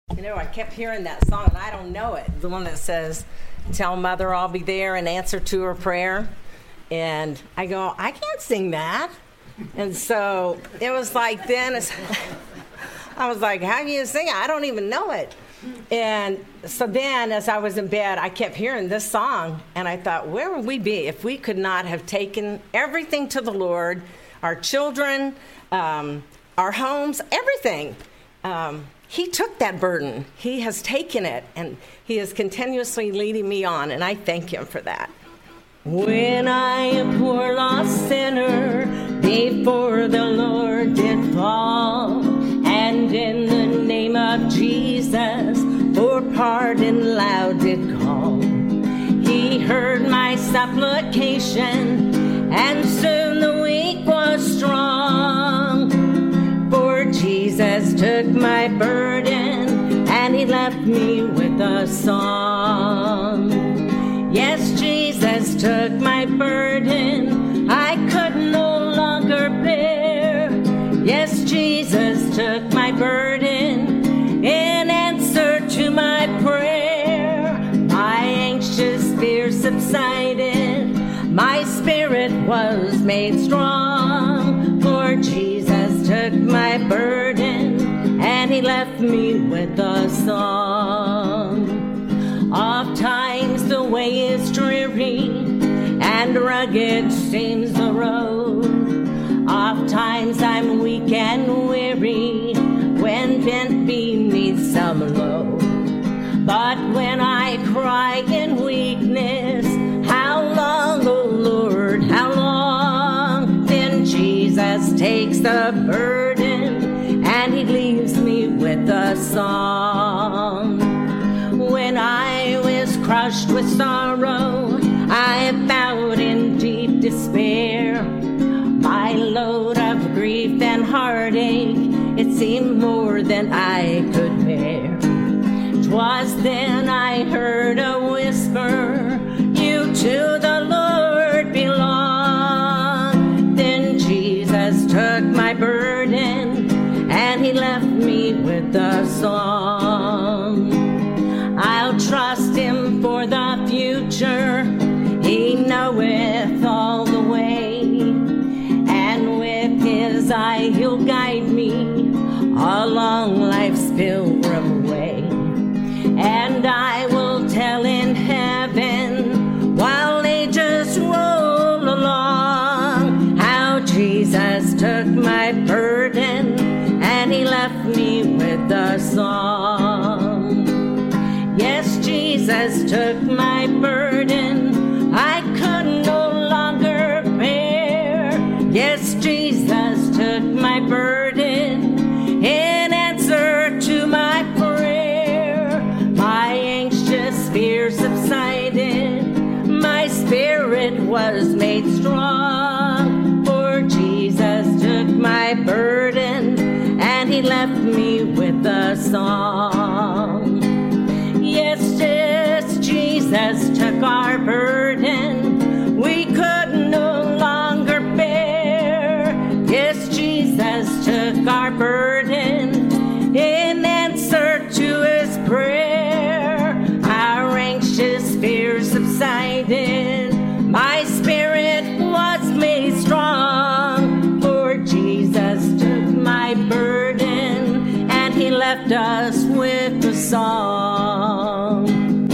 You know, I kept hearing that song, and I don't know it. The one that says, "Tell Mother I'll be there in answer to her prayer." And I go, I can't sing that. And so it was like then, I was like, how can you sing it? I don't even know it. And so then as I was in bed, I kept hearing this song, and I thought, where would we be if we could not have taken everything to the Lord, our children, our homes, everything. He took that burden. He has taken it, and he is continuously leading me on, and I thank him for that. When I, a poor lost sinner, before the Lord did fall, and in the name of Jesus, for pardon loud did call, he heard my supplication, and soon the weak was strong. For Jesus took my burden, and he left me with a song. Yes, Jesus took my burden, I could no longer bear. Yes, Jesus took my burden in answer to my prayer. My anxious fear subsided, my spirit was made strong. For Jesus took my burden, and he left me with a song. Oft times the way is dreary, and rugged seems the road. Oft times I'm weak and weary, when bent beneath some load. But when I cry in weakness, how long, O Lord, how long? Then Jesus takes the burden, and he leaves me with a song. When I was crushed with sorrow, I bowed in deep despair. My load of grief and heartache, it seemed more than I could bear. 'Twas then I heard a whisper, you to the Lord belong. Then Jesus took my burden, and he left me with a song. I'll trust him for the future, he knoweth all the way, and with his eye he'll guide me along life's pilgrim way. And I will tell in heaven, while ages roll along, how Jesus took my burden, and he left me with a song. Yes, Jesus took my burden, I could no longer bear. Yes, Jesus took my burden in answer to my prayer. My anxious fear subsided, my spirit was made strong. For Jesus took my burden, and he left me with a song. Yes, Jesus took our burden, we could no longer bear. Yes, Jesus took our burden in answer to his prayer. Our anxious fears subsided, my spirit was made strong. For Jesus took my burden, and he left us with a song.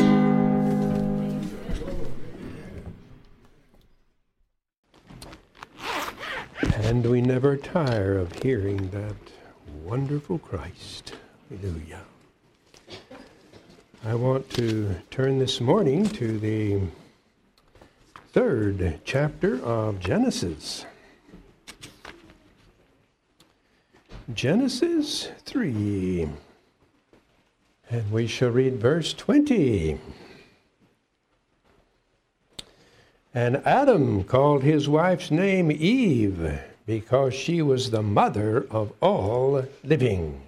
And we never tire of hearing that wonderful Christ. Hallelujah. I want to turn this morning to the 3rd chapter of Genesis. Genesis 3. And we shall read verse 20. And Adam called his wife's name Eve, because she was the mother of all living.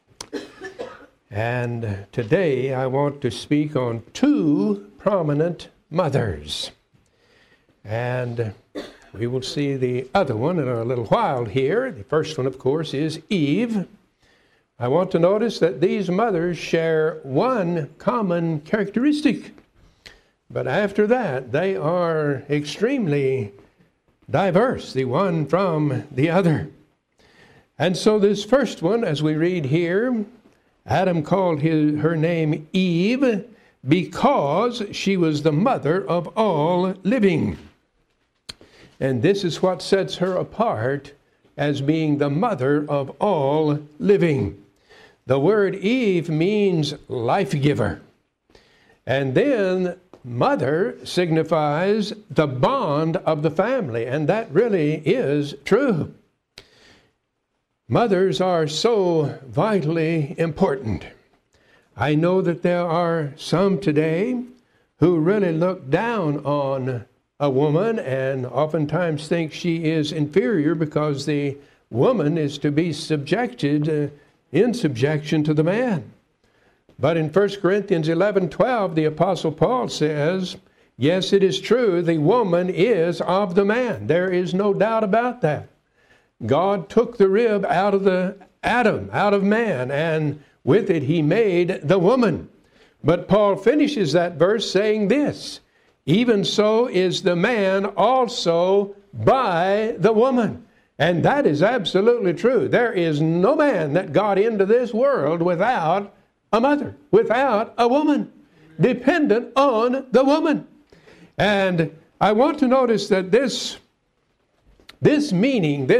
And today I want to speak on 2 prominent mothers. And we will see the other one in a little while here. The first one, of course, is Eve, I want to notice that these mothers share one common characteristic. But after that, they are extremely diverse, the one from the other. And so this first one, as we read here, Adam called her name Eve because she was the mother of all living. And this is what sets her apart as being the mother of all living. The word Eve means life giver. And then mother signifies the bond of the family, and that really is true. Mothers are so vitally important. I know that there are some today who really look down on a woman and oftentimes think she is inferior because the woman is to be subjected in subjection to the man. But in 1 Corinthians 11:12, the Apostle Paul says, yes, it is true, the woman is of the man. There is no doubt about that. God took the rib out of Adam, out of man, and with it he made the woman. But Paul finishes that verse saying this, even so is the man also by the woman. And that is absolutely true. There is no man that got into this world without a mother, without a woman, dependent on the woman. And I want to notice that this meaning,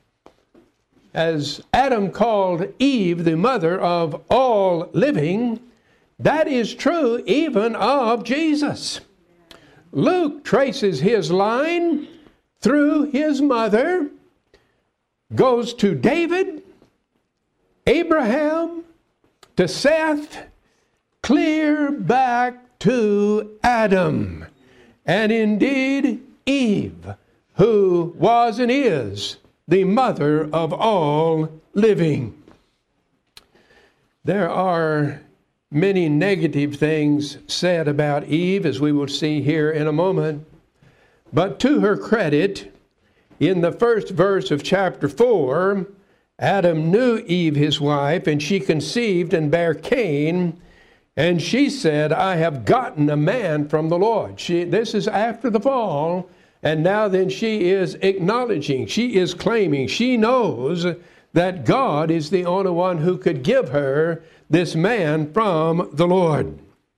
as Adam called Eve the mother of all living, that is true even of Jesus. Luke traces his line through his mother, goes to David, Abraham, to Seth, clear back to Adam, and indeed Eve, who was and is the mother of all living. There are many negative things said about Eve, as we will see here in a moment. But to her credit, in the first verse of chapter 4, Adam knew Eve his wife, and she conceived and bare Cain, and she said, I have gotten a man from the Lord. This is after the fall, and now then she is acknowledging, she is claiming, she knows that God is the only one who could give her this man from the Lord.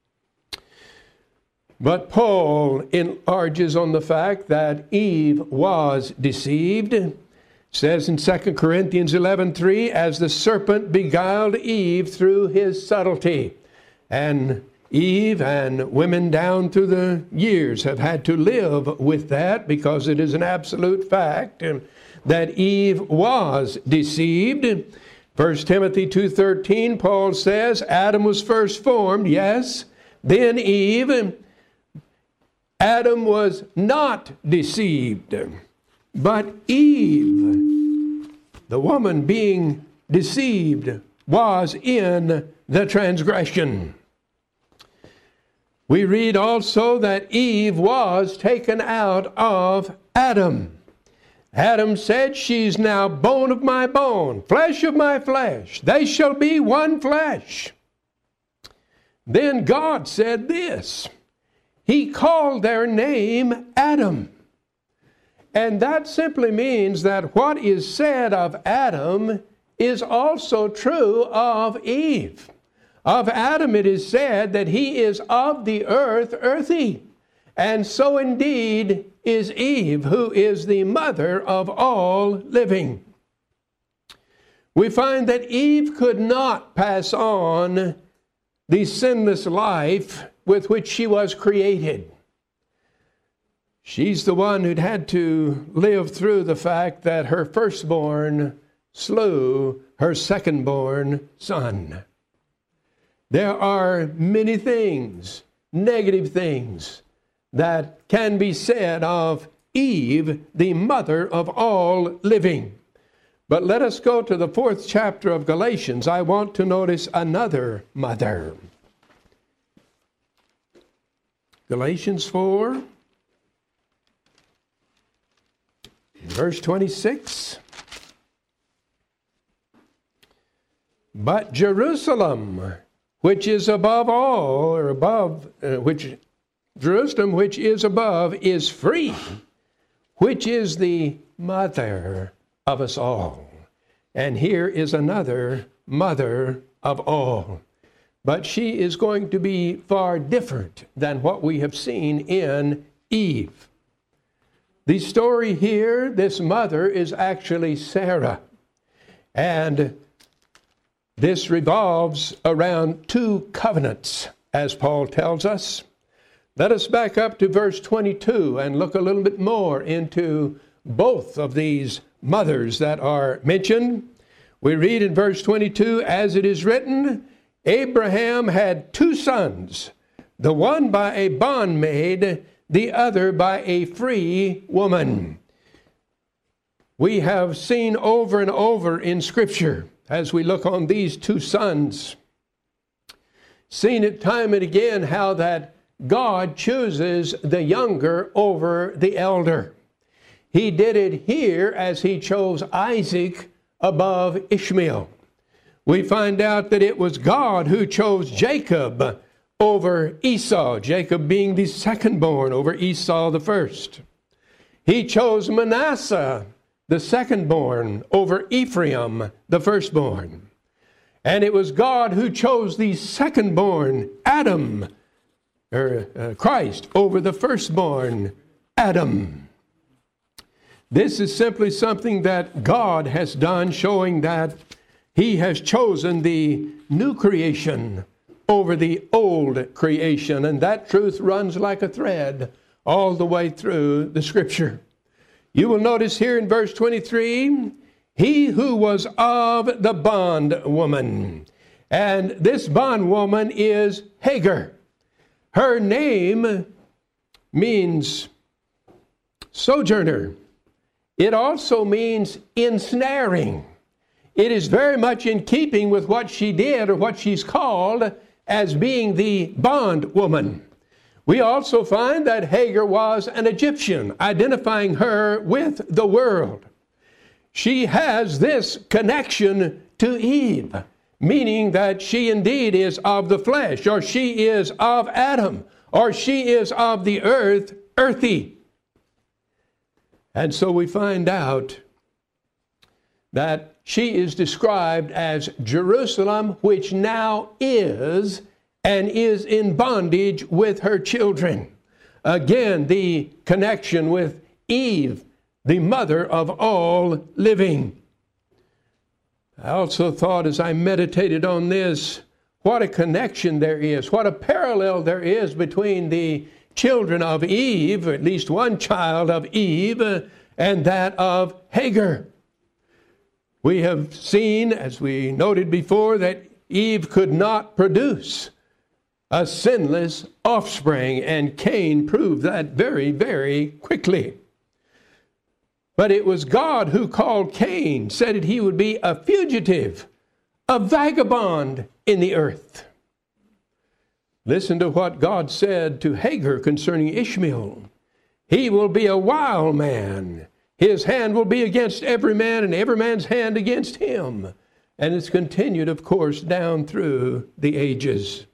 But Paul enlarges on the fact that Eve was deceived. Says in 2 Corinthians 11:3, as the serpent beguiled Eve through his subtlety. And Eve and women down through the years have had to live with that, because it is an absolute fact that Eve was deceived. 1 Timothy 2:13, Paul says, Adam was first formed, yes, then Eve. Adam was not deceived, but Eve, the woman being deceived, was in the transgression. We read also that Eve was taken out of Adam. Adam said, she's now bone of my bone, flesh of my flesh. They shall be one flesh. Then God said this. He called their name Adam. And that simply means that what is said of Adam is also true of Eve. Of Adam it is said that he is of the earth, earthy. And so indeed is Eve, who is the mother of all living. We find that Eve could not pass on the sinless life with which she was created. She's the one who'd had to live through the fact that her firstborn slew her secondborn son. There are many things, negative things, that can be said of Eve, the mother of all living. But let us go to the 4th chapter of Galatians. I want to notice another mother. Galatians 4, verse 26. But Jerusalem, which is above all, or above, Jerusalem, which is above, is free, which is the mother of us all. And here is another mother of all. But she is going to be far different than what we have seen in Eve. The story here, this mother is actually Sarah. And this revolves around two covenants, as Paul tells us. Let us back up to verse 22 and look a little bit more into both of these mothers that are mentioned. We read in verse 22, as it is written, Abraham had two sons, the one by a bondmaid, the other by a free woman. We have seen over and over in Scripture, as we look on these two sons, seen it time and again how that God chooses the younger over the elder. He did it here as he chose Isaac above Ishmael. We find out that it was God who chose Jacob over Esau, Jacob being the second-born over Esau the first. He chose Manasseh, the second-born, over Ephraim, the firstborn. And it was God who chose the second-born, Adam, Christ, over the firstborn, Adam. This is simply something that God has done, showing that He has chosen the new creation over the old creation. And that truth runs like a thread all the way through the Scripture. You will notice here in verse 23, he who was of the bondwoman. And this bondwoman is Hagar. Her name means sojourner. It also means ensnaring. It is very much in keeping with what she did, or what she's called as being the bondwoman. We also find that Hagar was an Egyptian, identifying her with the world. She has this connection to Eve, meaning that she indeed is of the flesh, or she is of Adam, or she is of the earth, earthy. And so we find out that she is described as Jerusalem, which now is and is in bondage with her children. Again, the connection with Eve, the mother of all living. I also thought as I meditated on this, what a connection there is, what a parallel there is between the children of Eve, at least one child of Eve, and that of Hagar. We have seen, as we noted before, that Eve could not produce a sinless offspring, and Cain proved that very, very quickly. But it was God who called Cain, said that he would be a fugitive, a vagabond in the earth. Listen to what God said to Hagar concerning Ishmael. He will be a wild man. His hand will be against every man, and every man's hand against him. And it's continued, of course, down through the ages.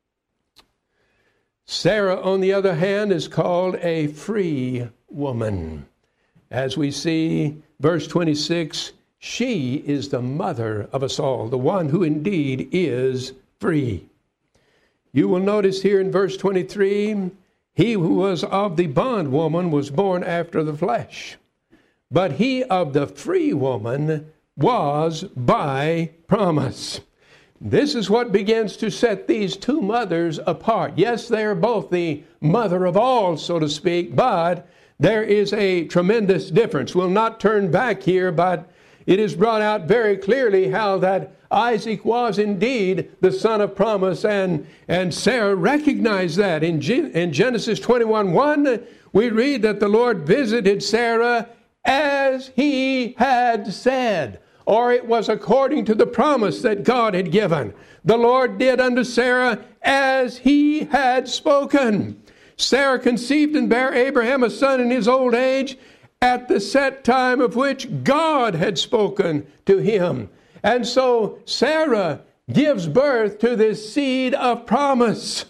Sarah, on the other hand, is called a free woman. As we see, verse 26, she is the mother of us all, the one who indeed is free. You will notice here in verse 23, he who was of the bondwoman was born after the flesh, but he of the free woman was by promise. This is what begins to set these two mothers apart. Yes, they are both the mother of all, so to speak, but there is a tremendous difference. We'll not turn back here, but it is brought out very clearly how that Isaac was indeed the son of promise, and Sarah recognized that. In Genesis 21:1, we read that the Lord visited Sarah as he had said, or it was according to the promise that God had given. The Lord did unto Sarah as he had spoken. Sarah conceived and bare Abraham a son in his old age, at the set time of which God had spoken to him. And so Sarah gives birth to this seed of promise.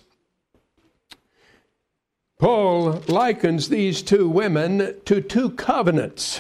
Paul likens these two women to two covenants,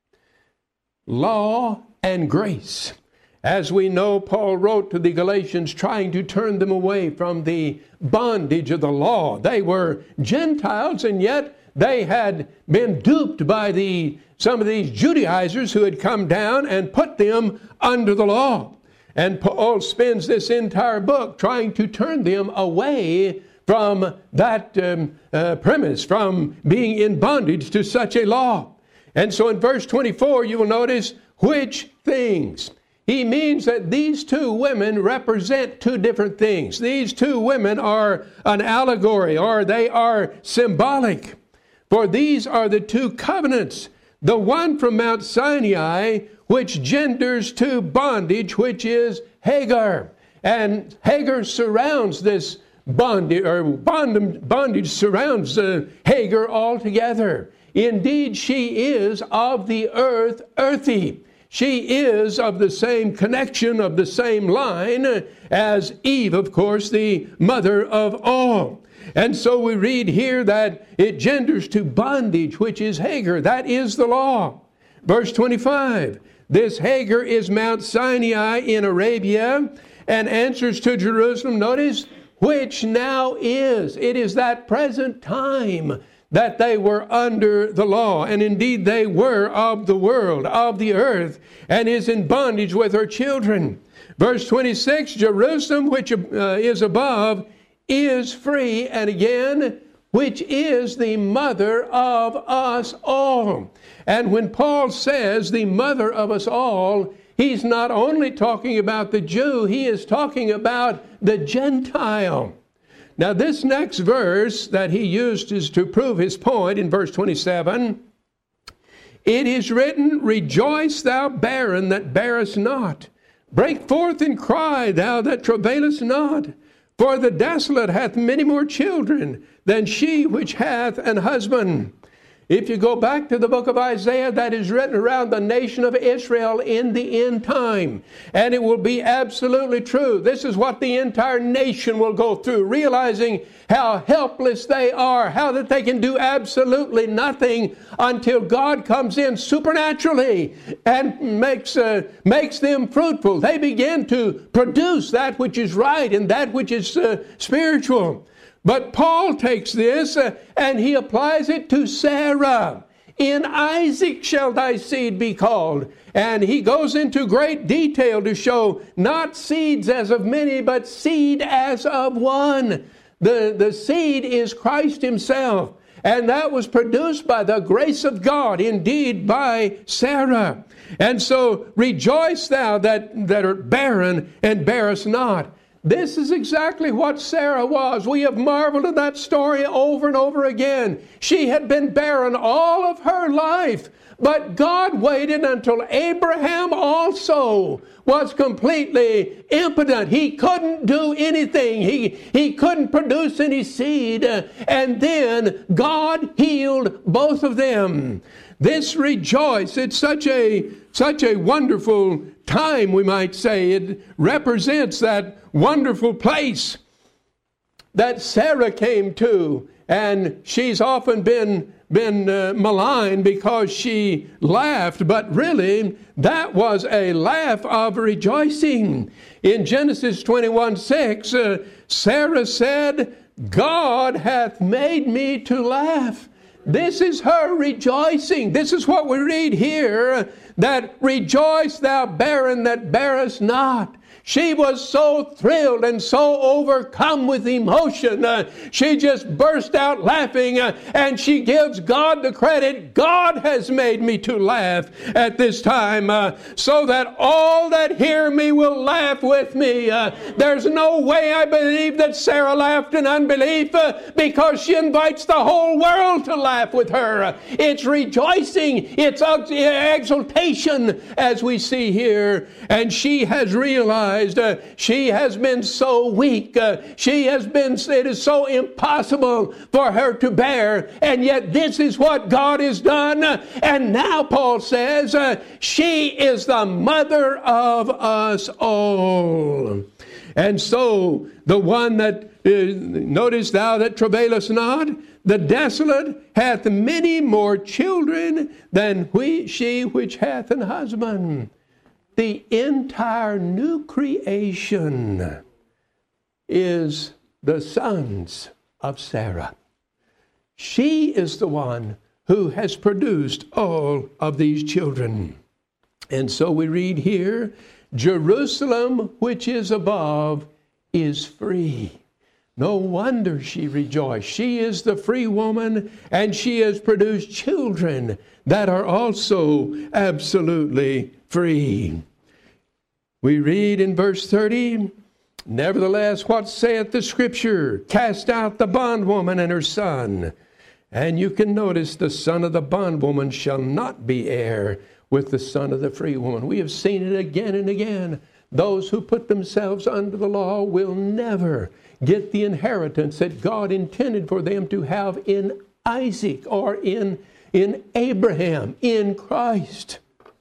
law and grace. As we know, Paul wrote to the Galatians trying to turn them away from the bondage of the law. They were Gentiles, and yet they had been duped by some of these Judaizers who had come down and put them under the law. And Paul spends this entire book trying to turn them away from that premise, from being in bondage to such a law. And so in verse 24, you will notice which things. He means that these two women represent two different things. These two women are an allegory, or they are symbolic. For these are the two covenants. The one from Mount Sinai, which genders to bondage, which is Hagar. And Hagar surrounds this bondage, or bondage surrounds Hagar altogether. Indeed, she is of the earth, earthy. She is of the same connection, of the same line as Eve, of course, the mother of all. And so we read here that it genders to bondage, which is Hagar. That is the law. Verse 25, this Hagar is Mount Sinai in Arabia and answers to Jerusalem, notice, which now is. It is that present time that they were under the law, and indeed they were of the world, of the earth, and is in bondage with her children. Verse 26, Jerusalem, which is above, is free, and again, which is the mother of us all. And when Paul says the mother of us all, he's not only talking about the Jew, he is talking about the Gentile. Now, this next verse that he used is to prove his point in verse 27. It is written, rejoice thou barren that bearest not. Break forth and cry, thou that travailest not. For the desolate hath many more children than she which hath an husband. If you go back to the book of Isaiah, that is written around the nation of Israel in the end time. And it will be absolutely true. This is what the entire nation will go through, realizing how helpless they are, how that they can do absolutely nothing until God comes in supernaturally and makes them fruitful. They begin to produce that which is right and that which is spiritual. But Paul takes this and he applies it to Sarah. In Isaac shall thy seed be called. And he goes into great detail to show not seeds as of many, but seed as of one. The seed is Christ himself. And that was produced by the grace of God, indeed by Sarah. And so rejoice thou that art barren and bearest not. This is exactly what Sarah was. We have marveled at that story over and over again. She had been barren all of her life, but God waited until Abraham also was completely impotent. He couldn't do anything. He couldn't produce any seed. And then God healed both of them. This rejoice, it's such a wonderful time, we might say. It represents that wonderful place that Sarah came to, and she's often been maligned because she laughed, but really that was a laugh of rejoicing. In Genesis 21:6, Sarah said, God hath made me to laugh. This is her rejoicing. This is what we read here, that rejoice thou barren that bearest not. She was so thrilled and so overcome with emotion. She just burst out laughing, and she gives God the credit. God has made me to laugh at this time, so that all that hear me will laugh with me. There's no way I believe that Sarah laughed in unbelief, because she invites the whole world to laugh with her. It's rejoicing. It's exultation, as we see here. And she has realized realized she has been so weak. It is so impossible for her to bear. And yet this is what God has done. And now Paul says, she is the mother of us all. And so the one that, notice thou that travailest not, the desolate hath many more children than she which hath an husband. The entire new creation is the sons of Sarah. She is the one who has produced all of these children. And so we read here, Jerusalem, which is above, is free. No wonder she rejoiced. She is the free woman, and she has produced children that are also absolutely free. We read in verse 30, nevertheless, what saith the Scripture? Cast out the bondwoman and her son. And you can notice the son of the bondwoman shall not be heir with the son of the free woman. We have seen it again and again. Those who put themselves under the law will never get the inheritance that God intended for them to have in Isaac or in Abraham, in Christ.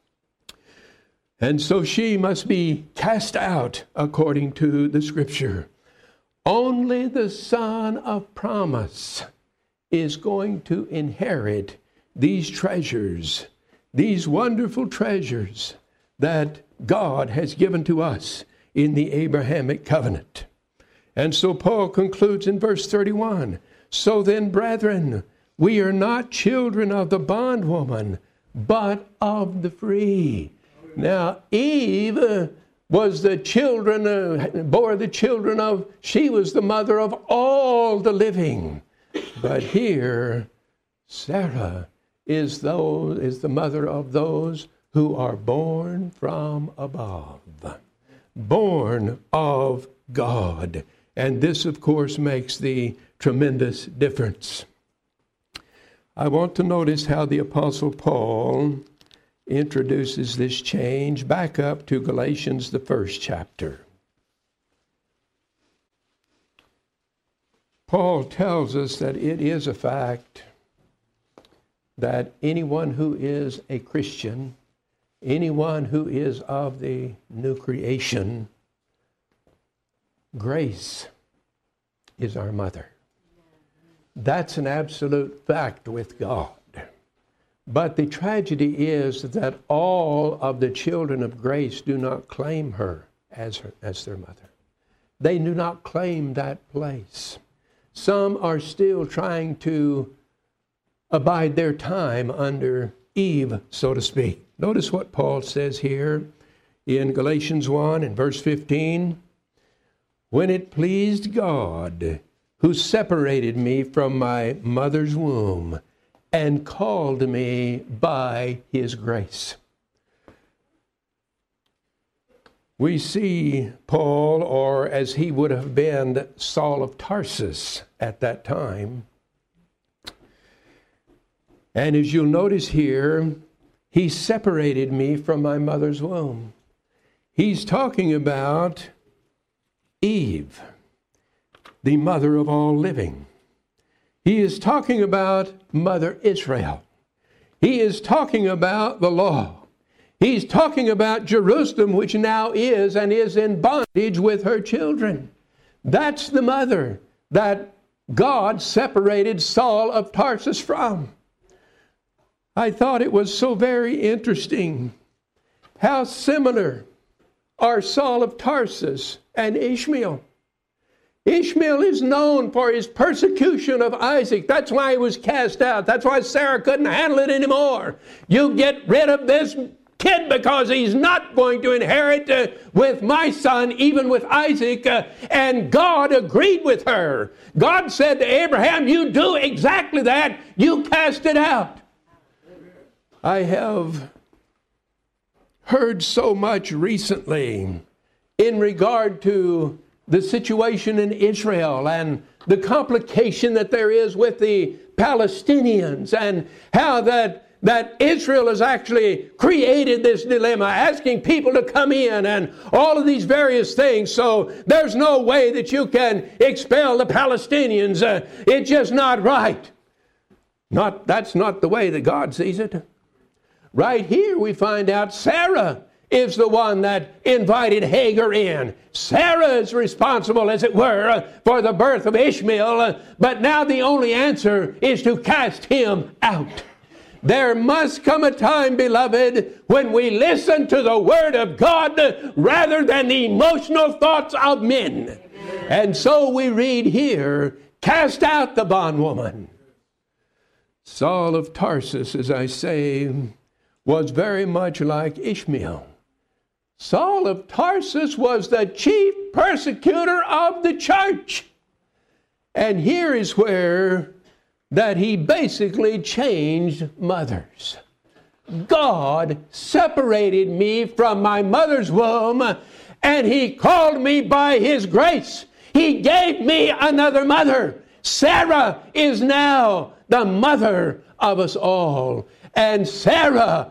And so she must be cast out according to the Scripture. Only the son of promise is going to inherit these treasures, these wonderful treasures that God has given to us in the Abrahamic covenant. And so Paul concludes in verse 31, so then, brethren, we are not children of the bondwoman, but of the free. Now, Eve was the children, bore the children of, she was the mother of all the living. But here, Sarah is the mother of those who are born from above, born of God. And this, of course, makes the tremendous difference. I want to notice how the Apostle Paul introduces this change. Back up to Galatians, the 1st chapter. Paul tells us that it is a fact that anyone who is a Christian, anyone who is of the new creation, grace is our mother. That's an absolute fact with God. But the tragedy is that all of the children of grace do not claim her as their mother. They do not claim that place. Some are still trying to abide their time under Eve, so to speak. Notice what Paul says here in Galatians 1 and verse 15. When it pleased God, who separated me from my mother's womb and called me by his grace. We see Paul, or as he would have been Saul of Tarsus at that time. And as you'll notice here, he separated me from my mother's womb. He's talking about Eve, the mother of all living. He is talking about Mother Israel. He is talking about the law. He's talking about Jerusalem, which now is and is in bondage with her children. That's the mother that God separated Saul of Tarsus from. I thought it was so very interesting how similar are Saul of Tarsus and Ishmael. Ishmael is known for his persecution of Isaac. That's why he was cast out. That's why Sarah couldn't handle it anymore. You get rid of this kid because he's not going to inherit with my son, even with Isaac. And God agreed with her. God said to Abraham, you do exactly that. You cast it out. I have heard so much recently in regard to the situation in Israel and the complication that there is with the Palestinians, and how that that Israel has actually created this dilemma, asking people to come in and all of these various things. So there's no way that you can expel the Palestinians. It's just not right. That's not the way that God sees it. Right here we find out Sarah is the one that invited Hagar in. Sarah is responsible, as it were, for the birth of Ishmael. But now the only answer is to cast him out. There must come a time, beloved, when we listen to the Word of God rather than the emotional thoughts of men. And so we read here, cast out the bondwoman. Saul of Tarsus, as I say, was very much like Ishmael. Saul of Tarsus was the chief persecutor of the church. And here is where that he basically changed mothers. God separated me from my mother's womb, and he called me by his grace. He gave me another mother. Sarah is now the mother of us all. And Sarah,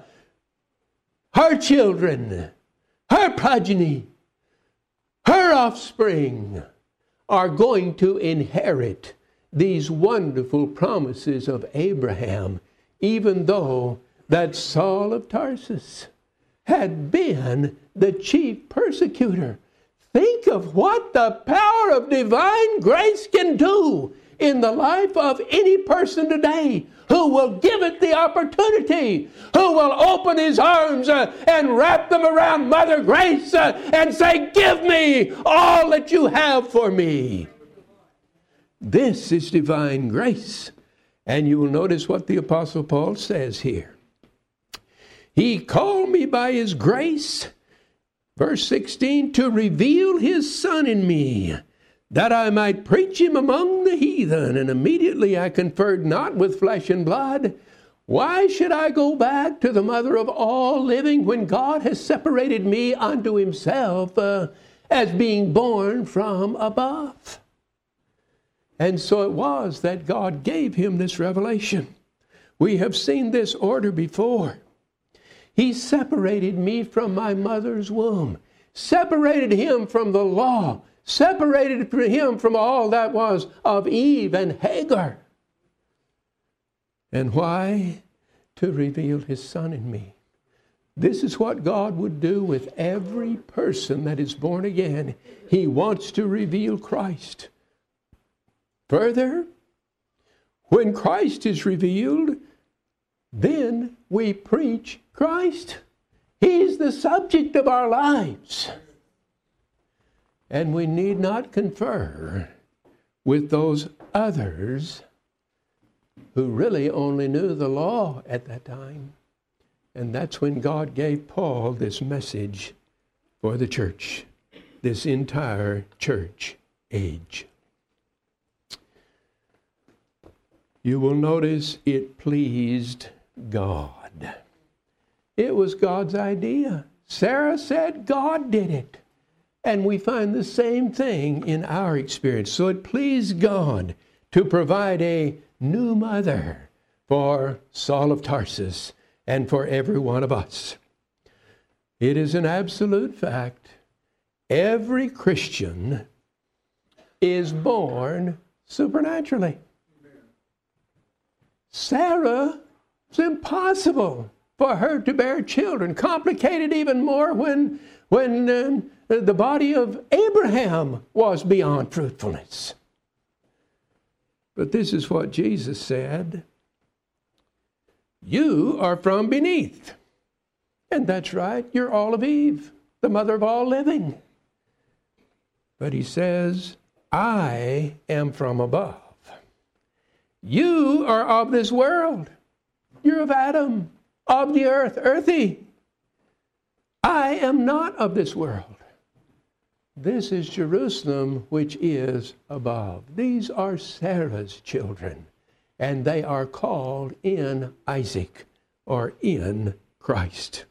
her children, her progeny, her offspring are going to inherit these wonderful promises of Abraham, even though that Saul of Tarsus had been the chief persecutor. Think of what the power of divine grace can do in the life of any person today who will give it the opportunity, who will open his arms and wrap them around Mother Grace and say, give me all that you have for me. This is divine grace. And you will notice what the Apostle Paul says here. He called me by his grace, verse 16, to reveal his Son in me, that I might preach him among the heathen. And immediately I conferred not with flesh and blood. Why should I go back to the mother of all living when God has separated me unto himself as being born from above? And so it was that God gave him this revelation. We have seen this order before. He separated me from my mother's womb, separated him from the law, separated him from all that was of Eve and Hagar. And why? To reveal his Son in me. This is what God would do with every person that is born again. He wants to reveal Christ. Further, when Christ is revealed, then we preach Christ. He's the subject of our lives. And we need not confer with those others who really only knew the law at that time. And that's when God gave Paul this message for the church, this entire church age. You will notice it pleased God. It was God's idea. Sarah said God did it. And we find the same thing in our experience. So it pleased God to provide a new mother for Saul of Tarsus and for every one of us. It is an absolute fact. Every Christian is born supernaturally. Sarah, it's impossible for her to bear children. Complicated even more when the body of Abraham was beyond fruitfulness. But this is what Jesus said. You are from beneath. And that's right, you're all of Eve, the mother of all living. But he says, I am from above. You are of this world. You're of Adam, of the earth, earthy. I am not of this world. This is Jerusalem, which is above. These are Sarah's children, and they are called in Isaac, or in Christ.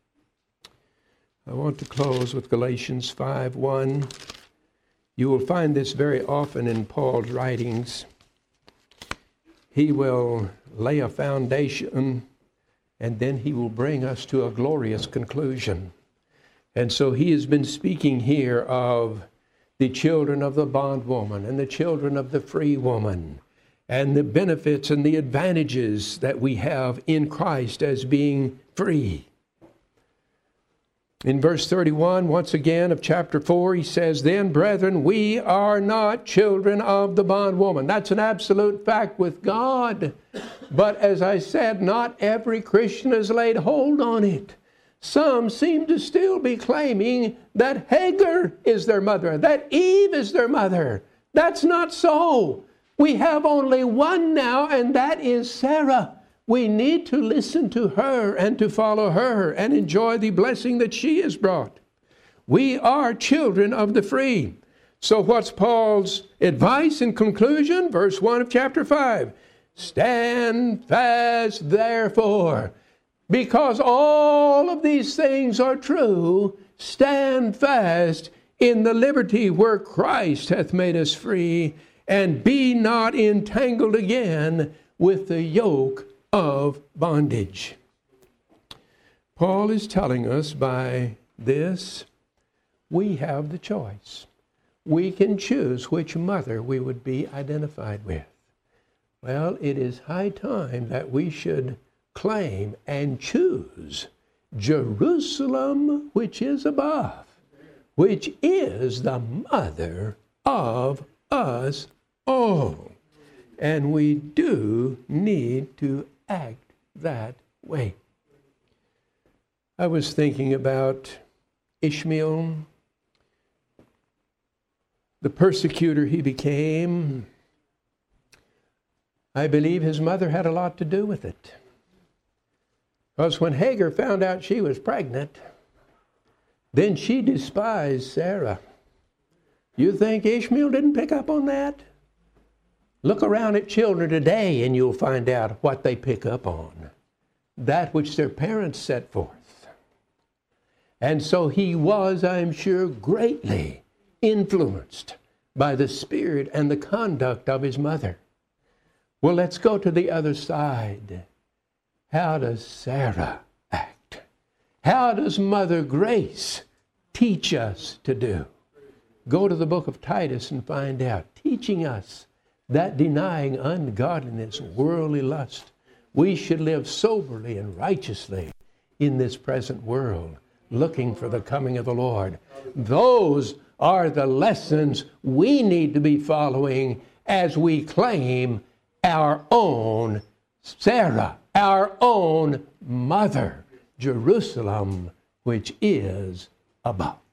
I want to close with Galatians 5:1. You will find this very often in Paul's writings. He will lay a foundation and then he will bring us to a glorious conclusion. And so he has been speaking here of the children of the bondwoman and the children of the free woman, and the benefits and the advantages that we have in Christ as being free. In verse 31, once again, of chapter 4, he says, "Then, brethren, we are not children of the bondwoman." That's an absolute fact with God. But as I said, not every Christian has laid hold on it. Some seem to still be claiming that Hagar is their mother, that Eve is their mother. That's not so. We have only one now, and that is Sarah. We need to listen to her and to follow her and enjoy the blessing that she has brought. We are children of the free. So what's Paul's advice in conclusion? Verse 1 of chapter 5. "Stand fast, therefore, because all of these things are true. Stand fast in the liberty where Christ hath made us free, and be not entangled again with the yoke of bondage." Paul is telling us by this, we have the choice. We can choose which mother we would be identified with. Well, it is high time that we should claim and choose Jerusalem, which is above, which is the mother of us all. And we do need to act that way. I was thinking about Ishmael, the persecutor he became. I believe his mother had a lot to do with it. Because when Hagar found out she was pregnant, then she despised Sarah. You think Ishmael didn't pick up on that? Look around at children today and you'll find out what they pick up on. That which their parents set forth. And so he was, I'm sure, greatly influenced by the spirit and the conduct of his mother. Well, let's go to the other side. How does Sarah act? How does Mother Grace teach us to do? Go to the book of Titus and find out, teaching us that denying ungodliness, worldly lust, we should live soberly and righteously in this present world, looking for the coming of the Lord. Those are the lessons we need to be following as we claim our own Sarah, our own mother, Jerusalem, which is above.